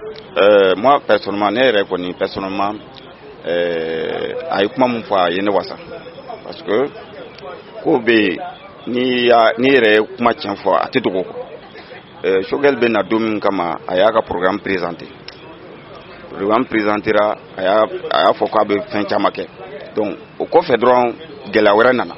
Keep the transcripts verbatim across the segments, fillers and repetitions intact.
Euh, moi personnellement, ne reconnu personnellement euh, a kuma mun fɔ a ye ne wasa parce que ko bɛ ni ya ni yɛrɛ kuma tiɲɛ fɔ a tɛ dogo euh, Choguel bɛ na don min kama a y'a ka programme présenté programme présentera a y'a a y'a fɔ k'a bɛ fɛn caman kɛ donc o kɔfɛ dɔrɔn gɛlɛya wɛrɛ nana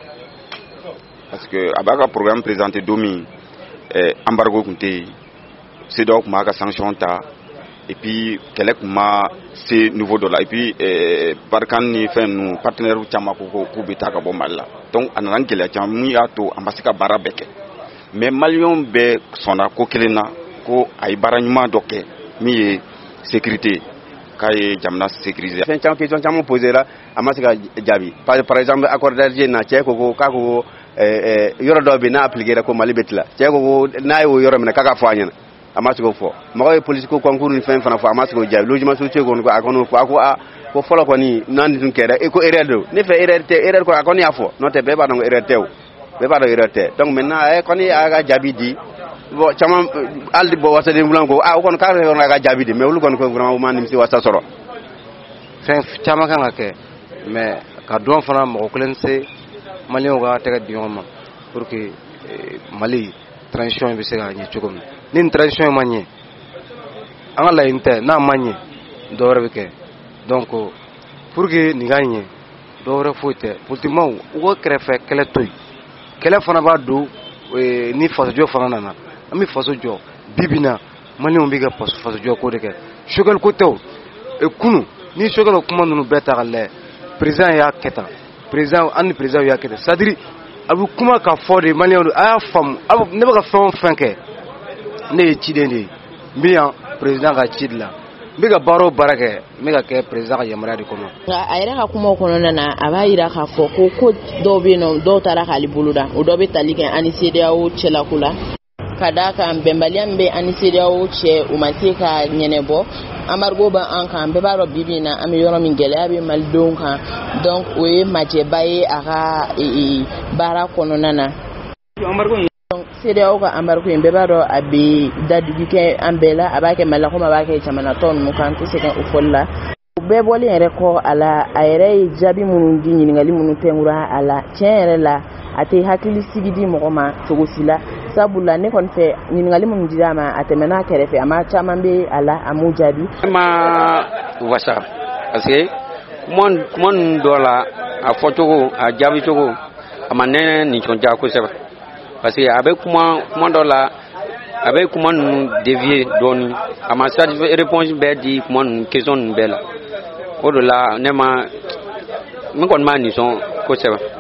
parce que a b'a ka programme présenté don min euh, embargo tun tɛ yen CEDEAO tun b'a ka sanction ta. Et puis kɛlɛ kun ma se niveau dɔ la et puis euh, Barkhane ni fɛn ninnu partenaires caman ko k'u bɛ taa ka bɔ Mali la donc a nana gɛlɛya caman min y'a to an ma se ka baara bɛɛ kɛ mais maliyɛnw bɛɛ sɔnna ko kelen na ko a ye baara ɲuman dɔ kɛ min ye sécurité k'a ye jamana sécuriser. Fɛn caman question caman posé la a ma se ka jaabi par exemple accord d'Alger na cɛ ko ko k'a ko yɔrɔ dɔ bɛ n'a appliqué ko Mali bɛ tila cɛ ko ko n'a ye o yɔrɔ minɛ k'a ka fɔ a ɲɛna. A ma se k'o fɔ mɔgɔ ye police ko concours ni fɛn fana fɔ a ma se k'o jaabi logement social ko a kɔni ko a ko a ko fɔlɔ kɔni n'an dun kɛra e ko erreur do ne fɛ erreur tɛ erreur ko a kɔni y'a fɔ n'o tɛ bɛɛ b'a dɔn ko erreur tɛ o bɛɛ b'a dɔn erreur tɛ donc maintenant a kɔni a ka jaabi di bon caman hali bɔ wasaden bulan ko a o kɔni k'a yɛrɛ ka jaabi di mais olu kɔni ko vraiment o ma nimisi wasa sɔrɔ. Fɛn caman kan ka kɛ mais ka dɔn fana mɔgɔ kelen se maliyɛnw ka tɛgɛ di ɲɔgɔn ma pour que Mali transition bɛ se ka ɲɛ cogo min ni transition ma ɲɛ an ka laɲini tɛ n'a ma ɲɛ dɔ wɛrɛ bɛ kɛ donc pour que nin ka ɲɛ dɔ wɛrɛ foyi tɛ politiciens u ka kɛrɛfɛ kɛlɛ to yen kɛlɛ fana b'a don ni fasojɔ fana nana an bɛ faso jɔ bi bi in na maliyɛnw bɛ ka fasojɔ ko de kɛ Choguel ko tɛ o kunu ni Choguel o kuma ninnu bɛɛ ta ka lajɛ président y'a kɛ tan président an ni président y'a kɛ tan c'est à dire a bɛ kuma ka fɔ de maliyɛnw a y'a faamu ne bɛ ka fɛn o fɛn kɛ ne ye ciden de ye n bɛ yan président ka ci de la n bɛ ka baara o baara kɛ n bɛ ka kɛ président ka yamaruya de kɔnɔ. Nka a yɛrɛ ka kumaw kɔnɔna na a b'a jira k'a fɔ ko ko dɔw bɛ yen nɔ dɔw taara k'ale boloda o dɔw bɛ tali kɛ an ni CEDEAO cɛlako la ka d'a kan bɛnbaliya min bɛ an ni CEDEAO cɛ o ma se ka ɲɛnɛbɔ embargo bɛ an kan bɛɛ b'a dɔn bi bi in na an bɛ yɔrɔ min gɛlɛya bɛ malidenw kan donc o ye majɛba ye a ka baara kɔnɔna na. CEDEAO ka embargo in bɛɛ b'a dɔn a bɛ dadigi kɛ an bɛɛ la a b'a kɛ Mali la komi a b'a kɛ jamana tɔ ninnu kan an tɛ sɛgɛn o fɔli la. O bɛɛ bɔlen yɛrɛ kɔ a la a yɛrɛ ye jaabi minnu di ɲininkali minnu tɛnkura a la tiɲɛ yɛrɛ la a tɛ hakili sigi di mɔgɔ ma cogo si la sabula ne kɔni fɛ ɲininkali minnu dira a ma a tɛmɛna kɛrɛfɛ a ma caman bɛ a la a m'u jaabi. ma wasa parce que kuma kuma ninnu dɔ la a fɔcogo a jaabi cogo a ma ne nisɔndiya kosɛbɛ parce que a bɛ kuma kuma dɔ la a bɛ kuma ninnu dévier dɔɔni a ma satisfait réponse bɛɛ di kuma ninnu question ninnu bɛɛ la o de la ne ma ne kɔni ma nisɔn kosɛbɛ.